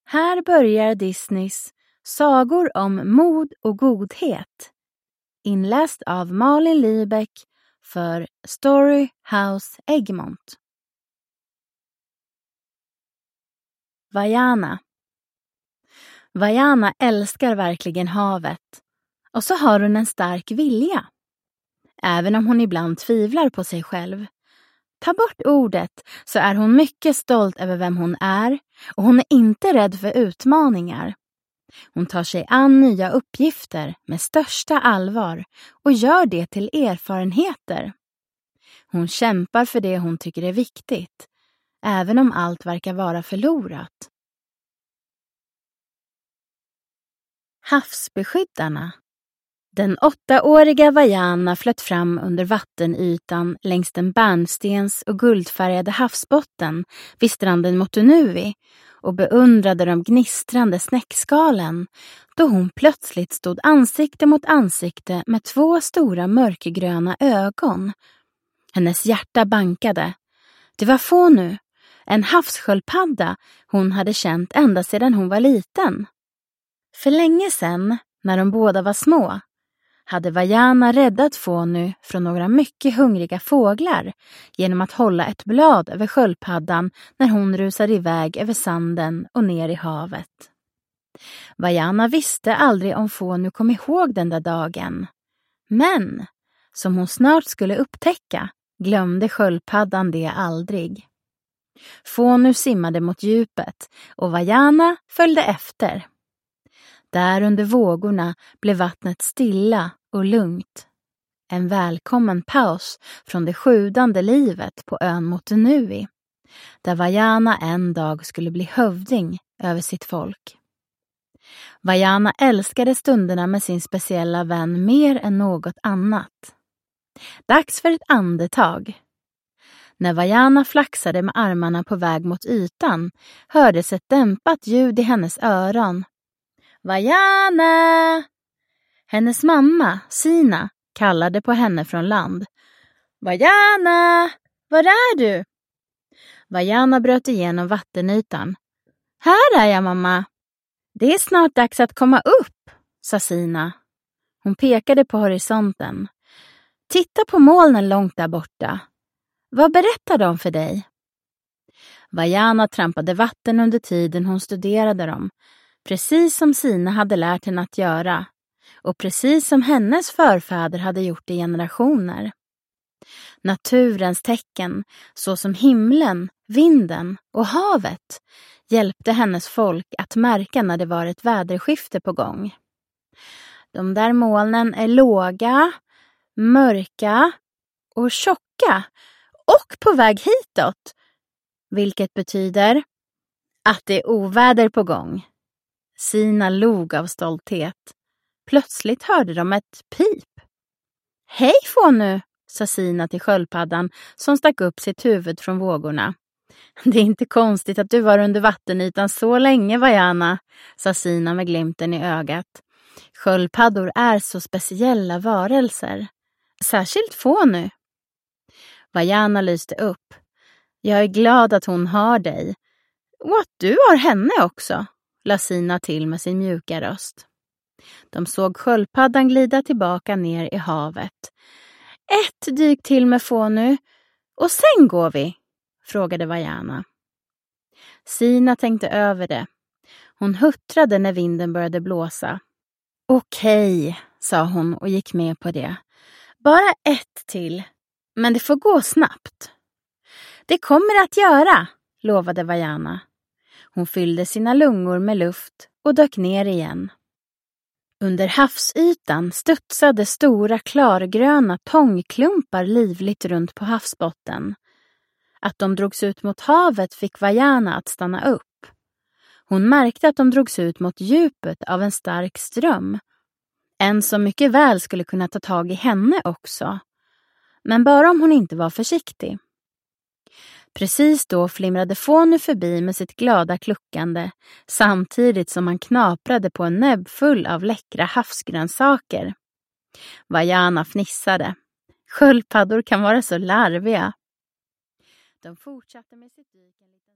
Här börjar Disneys Sagor om mod och godhet. Inläst av Malin Lybeck för Story House Egmont. Vaiana. Vaiana älskar verkligen havet. Och så har hon en stark vilja. Även om hon ibland tvivlar på sig själv. Ta bort ordet så är hon mycket stolt över vem hon är och hon är inte rädd för utmaningar. Hon tar sig an nya uppgifter med största allvar och gör det till erfarenheter. Hon kämpar för det hon tycker är viktigt, även om allt verkar vara förlorat. Havsbeskyddarna. Den 8-åriga Vaiana flöt fram under vattenytan längs den bärnstens- och guldfärgade havsbotten vid stranden Motunui och beundrade de gnistrande snäckskalen då hon plötsligt stod ansikte mot ansikte med 2 stora mörkgröna ögon. Hennes hjärta bankade. Det var Fonu, en havssköldpadda hon hade känt ända sedan hon var liten. För länge sedan, när de båda var små, hade Vaiana räddat Fonu från några mycket hungriga fåglar genom att hålla ett blad över sköldpaddan när hon rusade iväg över sanden och ner i havet. Vaiana visste aldrig om Fonu kom ihåg den där dagen. Men, som hon snart skulle upptäcka, glömde sköldpaddan det aldrig. Fonu simmade mot djupet och Vaiana följde efter. Där under vågorna blev vattnet stilla och lugnt. En välkommen paus från det sjudande livet på ön Motunui, där Vaiana en dag skulle bli hövding över sitt folk. Vaiana älskade stunderna med sin speciella vän mer än något annat. Dags för ett andetag. När Vaiana flaxade med armarna på väg mot ytan hördes ett dämpat ljud i hennes öron. Vaiana! Hennes mamma, Sina, kallade på henne från land. Vaiana! Var är du? Vaiana bröt igenom vattenytan. Här är jag, mamma. Det är snart dags att komma upp, sa Sina. Hon pekade på horisonten. Titta på molnen långt där borta. Vad berättar de för dig? Vaiana trampade vatten under tiden hon studerade dem. Precis som Sina hade lärt henne att göra. Och precis som hennes förfäder hade gjort i generationer. Naturens tecken, såsom himlen, vinden och havet, hjälpte hennes folk att märka när det var ett väderskifte på gång. De där molnen är låga, mörka och tjocka och på väg hitåt, vilket betyder att det är oväder på gång. Sina log av stolthet. Plötsligt hörde de ett pip. Hej Fonu, sa Sina till sköldpaddan som stack upp sitt huvud från vågorna. Det är inte konstigt att du var under vattenytan så länge, Vaiana, sa Sina med glimten i ögat. Sköldpaddor är så speciella varelser. Särskilt Fonu. Vaiana lyste upp. Jag är glad att hon har dig. Och att du har henne också, la Sina till med sin mjuka röst. De såg sköldpaddan glida tillbaka ner i havet. Ett dyk till med Fonu och sen går vi, frågade Vaiana. Sina tänkte över det. Hon huttrade när vinden började blåsa. Okej, sa hon och gick med på det. Bara ett till, men det får gå snabbt. Det kommer att göra, lovade Vaiana. Hon fyllde sina lungor med luft och dök ner igen. Under havsytan studsade stora klargröna tångklumpar livligt runt på havsbotten. Att de drogs ut mot havet fick Vaiana att stanna upp. Hon märkte att de drogs ut mot djupet av en stark ström. En som mycket väl skulle kunna ta tag i henne också. Men bara om hon inte var försiktig. Precis då flimrade Fonu förbi med sitt glada kluckande samtidigt som han knaprade på en näbb full av läckra havsgrönsaker. Vaiana fnissade. Sköldpaddor kan vara så larviga. De fortsatte med sitt dyk en liten